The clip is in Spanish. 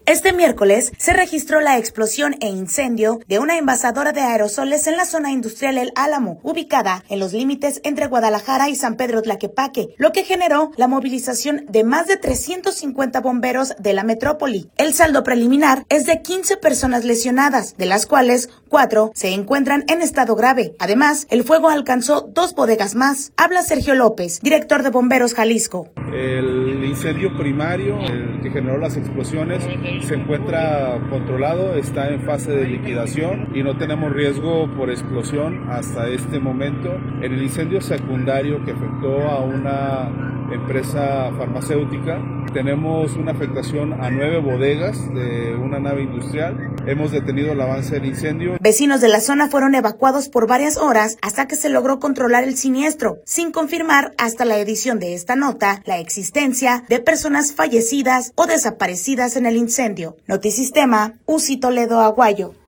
Este miércoles se registró la explosión e incendio de una envasadora de aerosoles en la zona industrial El Álamo, ubicada en los límites entre Guadalajara y San Pedro Tlaquepaque, lo que generó la movilización de más de 350 bomberos de la metrópoli. El saldo preliminar es de 15 personas lesionadas, de las cuales 4 se encuentran en estado grave. Además, el fuego alcanzó 2 bodegas más. Habla Sergio López, director de Bomberos Jalisco. El incendio primario, el que generó las explosiones, se encuentra controlado, está en fase de liquidación y no tenemos riesgo por explosión hasta este momento. En el incendio secundario que afectó a una empresa farmacéutica, tenemos una afectación a 9 bodegas de una nave industrial. Hemos detenido el avance del incendio. Vecinos de la zona fueron evacuados por varias horas hasta que se logró controlar el siniestro, sin confirmar hasta la edición de esta nota la existencia de personas fallecidas o desaparecidas en el incendio. Notisistema, Uzi Toledo Aguayo.